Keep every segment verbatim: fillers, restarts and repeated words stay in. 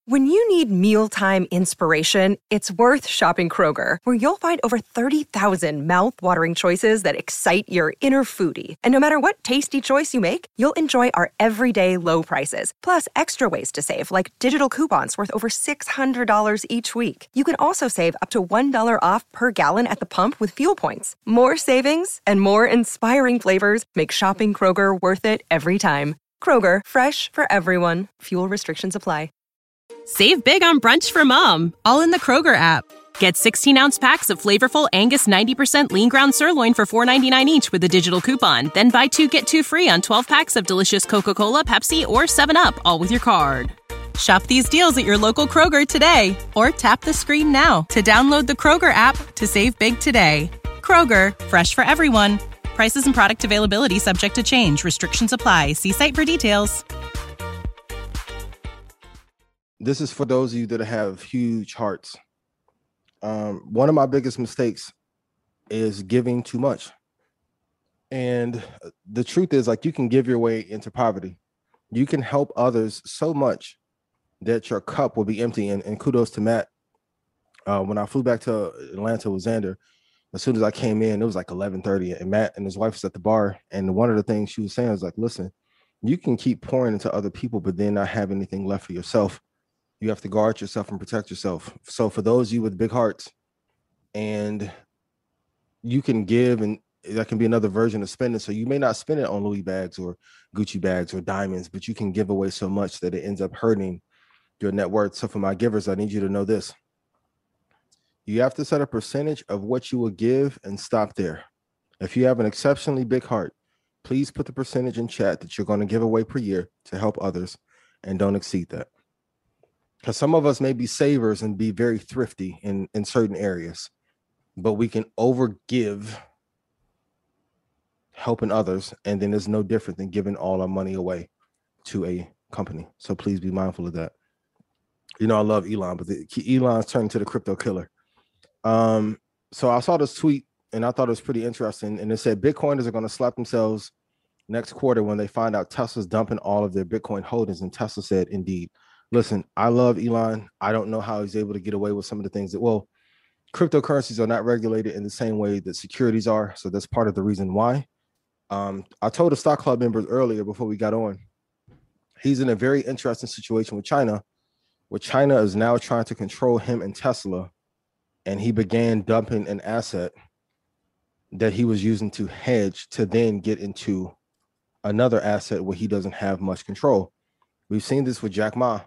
When you need mealtime inspiration, it's worth shopping Kroger, where you'll find over thirty thousand mouth-watering choices that excite your inner foodie. And no matter what tasty choice you make, you'll enjoy our everyday low prices, plus extra ways to save, like digital coupons worth over six hundred dollars each week. You can also save up to one dollar off per gallon at the pump with fuel points. More savings and more inspiring flavors make shopping Kroger worth it every time. Kroger, fresh for everyone. Fuel restrictions apply. Save big on brunch for mom, all in the Kroger app. Get sixteen-ounce packs of flavorful Angus ninety percent lean ground sirloin for four ninety-nine each with a digital coupon. Then buy two, get two free on twelve packs of delicious Coca-Cola, Pepsi, or seven up, all with your card. Shop these deals at your local Kroger today, or tap the screen now to download the Kroger app to save big today. Kroger, fresh for everyone. Prices and product availability subject to change. Restrictions apply. See site for details. This is for those of you that have huge hearts. Um, one of my biggest mistakes is giving too much. And the truth is, like, you can give your way into poverty. You can help others so much that your cup will be empty. And, and kudos to Matt. Uh, when I flew back to Atlanta with Xander, as soon as I came in, it was like eleven thirty, and Matt and his wife was at the bar. And one of the things she was saying was like, listen, you can keep pouring into other people, but then not have anything left for yourself. You have to guard yourself and protect yourself. So for those of you with big hearts, and you can give, and that can be another version of spending. So you may not spend it on Louis bags or Gucci bags or diamonds, but you can give away so much that it ends up hurting your net worth. So for my givers, I need you to know this. You have to set a percentage of what you will give and stop there. If you have an exceptionally big heart, please put the percentage in chat that you're going to give away per year to help others, and don't exceed that. Because some of us may be savers and be very thrifty in, in certain areas, but we can overgive helping others, and then it's no different than giving all our money away to a company. So please be mindful of that. You know, I love Elon, but the, Elon's turned to the crypto killer. Um, so I saw this tweet, and I thought it was pretty interesting, and it said Bitcoiners are going to slap themselves next quarter when they find out Tesla's dumping all of their Bitcoin holdings, and Tesla said, indeed. Listen, I love Elon. I don't know how he's able to get away with some of the things that, well, cryptocurrencies are not regulated in the same way that securities are. So that's part of the reason why. Um, I told the Stock Club members earlier before we got on, he's in a very interesting situation with China, where China is now trying to control him and Tesla. And he began dumping an asset that he was using to hedge to then get into another asset where he doesn't have much control. We've seen this with Jack Ma.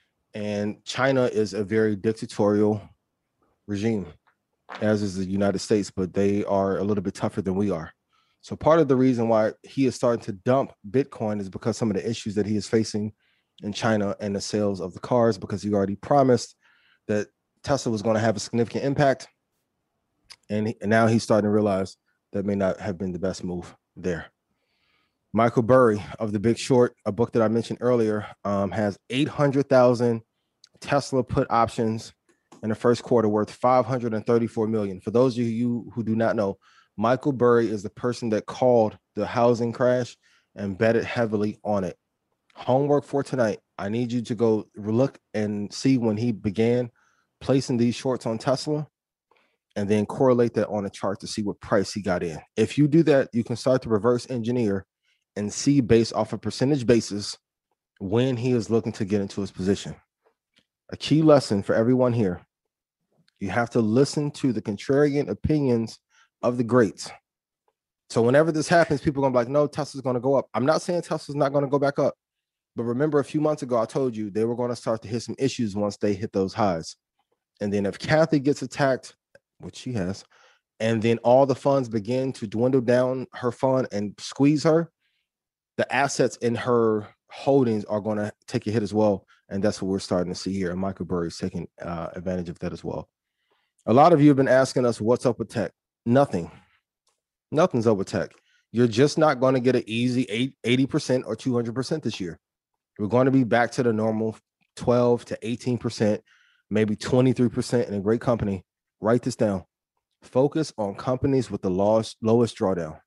And China is a very dictatorial regime, as is the United States, but they are a little bit tougher than we are. So part of the reason why he is starting to dump Bitcoin is because some of the issues that he is facing in China and the sales of the cars, because he already promised that Tesla was going to have a significant impact. And, he, and now he's starting to realize that may not have been the best move there. Michael Burry of The Big Short, a book that I mentioned earlier, um, has eight hundred thousand Tesla put options in the first quarter worth five hundred thirty-four million dollars. For those of you who do not know, Michael Burry is the person that called the housing crash and betted heavily on it. Homework for tonight. I need you to go look and see when he began placing these shorts on Tesla, and then correlate that on a chart to see what price he got in. If you do that, you can start to reverse engineer and see based off a percentage basis when he is looking to get into his position. A key lesson for everyone here: you have to listen to the contrarian opinions of the greats. So whenever this happens, people are going to be like, no, Tesla's going to go up. I'm not saying Tesla's not going to go back up, but remember a few months ago, I told you they were going to start to hit some issues once they hit those highs. And then if Kathy gets attacked, which she has, and then all the funds begin to dwindle down her fund and squeeze her, the assets in her holdings are going to take a hit as well. And that's what we're starting to see here. And Michael Burry is taking uh, advantage of that as well. A lot of you have been asking us, what's up with tech? Nothing. Nothing's up with tech. You're just not going to get an easy eighty percent or two hundred percent this year. We're going to be back to the normal twelve to eighteen percent, maybe twenty-three percent in a great company. Write this down. Focus on companies with the lowest, lowest drawdown.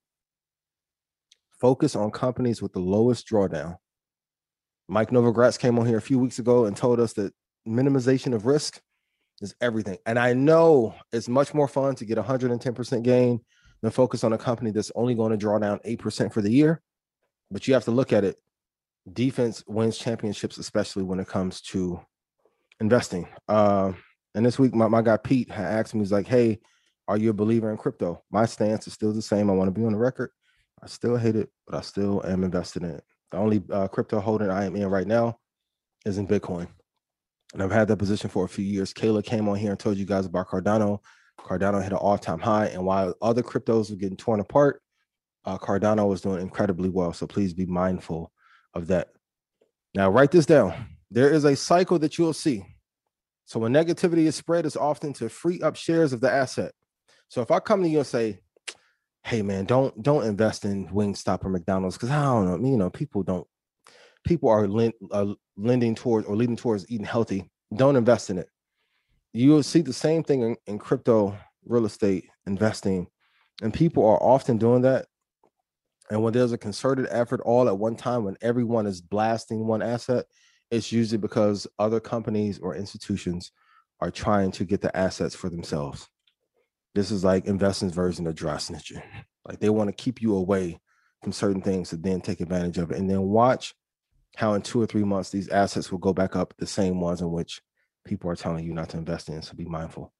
Focus on companies with the lowest drawdown. Mike Novogratz came on here a few weeks ago and told us that minimization of risk is everything. And I know it's much more fun to get one hundred ten percent gain than focus on a company that's only going to draw down eight percent for the year. But you have to look at it. Defense wins championships, especially when it comes to investing. Uh, and this week, my, my guy Pete had asked me, he's like, hey, are you a believer in crypto? My stance is still the same. I want to be on the record. I still hate it, but I still am invested in it. The only uh, crypto holding I am in right now is in Bitcoin. And I've had that position for a few years. Kayla came on here and told you guys about Cardano. Cardano hit an all-time high. And while other cryptos were getting torn apart, uh, Cardano was doing incredibly well. So please be mindful of that. Now, write this down. There is a cycle that you'll see. So when negativity is spread, it's often to free up shares of the asset. So if I come to you and say, hey, man, don't don't invest in Wingstop or McDonald's, because I don't know, you know, people don't, people are lend, uh, lending towards or leading towards eating healthy. Don't invest in it. You will see the same thing in, in crypto, real estate, investing, and people are often doing that. And when there's a concerted effort all at one time, when everyone is blasting one asset, it's usually because other companies or institutions are trying to get the assets for themselves. This is like investing's version of dry snitching. Like they want to keep you away from certain things to then take advantage of it. And then watch how in two or three months, these assets will go back up, the same ones in which people are telling you not to invest in. So be mindful.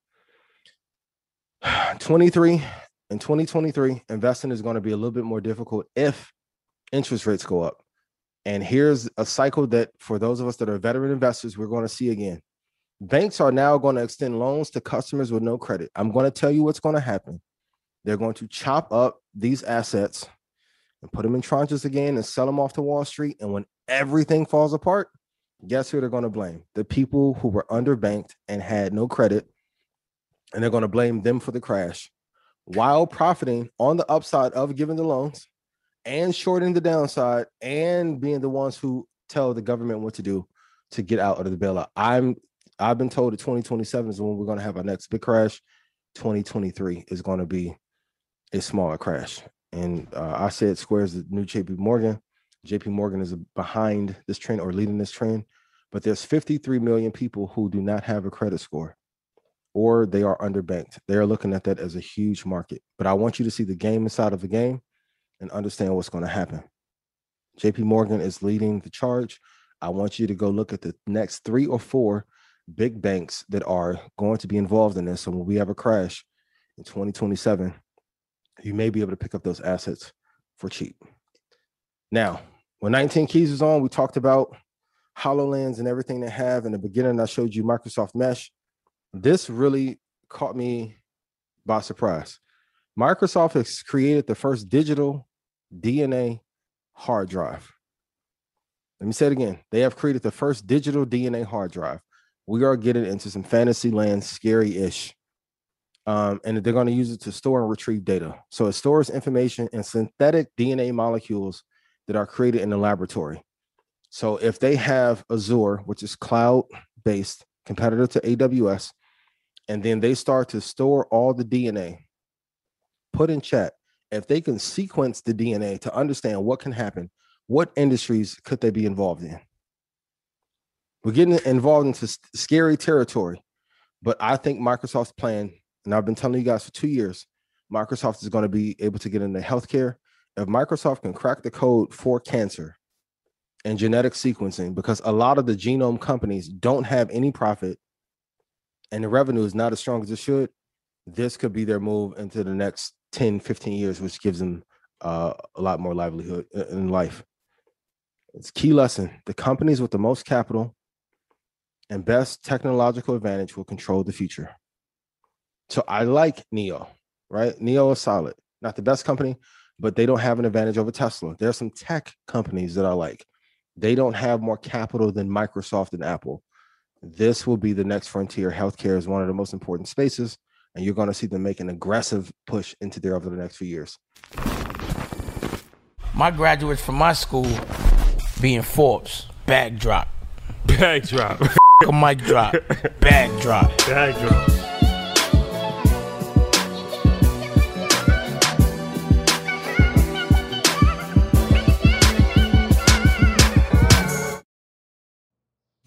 twenty-three in twenty twenty-three, investing is going to be a little bit more difficult if interest rates go up. And here's a cycle that for those of us that are veteran investors, we're going to see again. Banks are now going to extend loans to customers with no credit. I'm going to tell you what's going to happen. They're going to chop up these assets and put them in tranches again and sell them off to Wall Street. And when everything falls apart, guess who they're going to blame? The people who were underbanked and had no credit. And they're going to blame them for the crash while profiting on the upside of giving the loans and shorting the downside and being the ones who tell the government what to do to get out of the bailout. I'm I've been told that twenty twenty-seven is when we're going to have our next big crash. twenty twenty-three is going to be a smaller crash. And uh, I said Square is the new J P Morgan. J P Morgan is behind this trend or leading this trend. But there's fifty-three million people who do not have a credit score or they are underbanked. They are looking at that as a huge market. But I want you to see the game inside of the game and understand what's going to happen. J P Morgan is leading the charge. I want you to go look at the next three or four big banks that are going to be involved in this. So when we have a crash in twenty twenty-seven, you may be able to pick up those assets for cheap. Now, when nineteen Keys was on, we talked about HoloLens and everything they have. In the beginning, I showed you Microsoft Mesh. This really caught me by surprise. Microsoft has created the first digital D N A hard drive. Let me say it again. They have created the first digital D N A hard drive. We are getting into some fantasy land, scary-ish. Um, and they're going to use it to store and retrieve data. So it stores information in synthetic D N A molecules that are created in the laboratory. So if they have Azure, which is cloud-based, competitor to A W S, and then they start to store all the D N A, put in chat, if they can sequence the D N A to understand what can happen, what industries could they be involved in? We're getting involved into scary territory, but I think Microsoft's plan, and I've been telling you guys for two years, Microsoft is going to be able to get into healthcare. If Microsoft can crack the code for cancer and genetic sequencing, because a lot of the genome companies don't have any profit and the revenue is not as strong as it should, this could be their move into the next ten, fifteen years, which gives them uh, a lot more livelihood in life. It's a key lesson. The companies with the most capital and best technological advantage will control the future. So I like Neo, right? Neo is solid. Not the best company, but they don't have an advantage over Tesla. There are some tech companies that I like. They don't have more capital than Microsoft and Apple. This will be the next frontier. Healthcare is one of the most important spaces, and you're going to see them make an aggressive push into there over the next few years. My graduates from my school being Forbes, bag drop. Bag drop. A mic drop. Bag drop. Bag drop.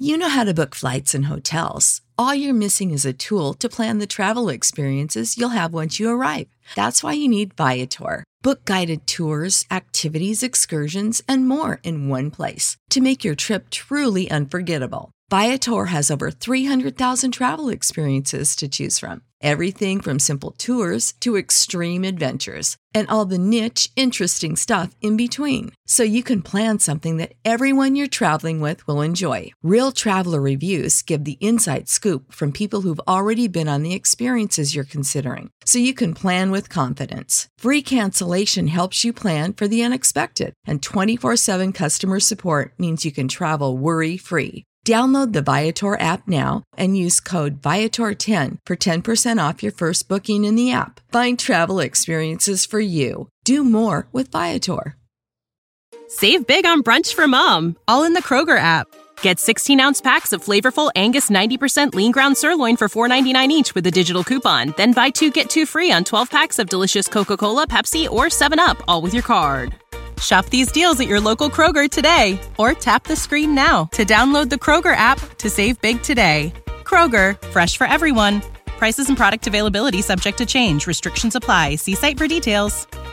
You know how to book flights and hotels. All you're missing is a tool to plan the travel experiences you'll have once you arrive. That's why you need Viator. Book guided tours, activities, excursions, and more in one place to make your trip truly unforgettable. Viator has over three hundred thousand travel experiences to choose from. Everything from simple tours to extreme adventures and all the niche, interesting stuff in between. So you can plan something that everyone you're traveling with will enjoy. Real traveler reviews give the inside scoop from people who've already been on the experiences you're considering. So you can plan with confidence. Free cancellation helps you plan for the unexpected. And twenty-four seven customer support means you can travel worry-free. Download the Viator app now and use code Viator ten for ten percent off your first booking in the app. Find travel experiences for you. Do more with Viator. Save big on brunch for mom, all in the Kroger app. Get sixteen-ounce packs of flavorful Angus ninety percent lean ground sirloin for four ninety-nine each with a digital coupon. Then buy two, get two free on twelve packs of delicious Coca-Cola, Pepsi, or seven up, all with your card. Shop these deals at your local Kroger today, or tap the screen now to download the Kroger app to save big today. Kroger, fresh for everyone. Prices and product availability subject to change. Restrictions apply. See site for details.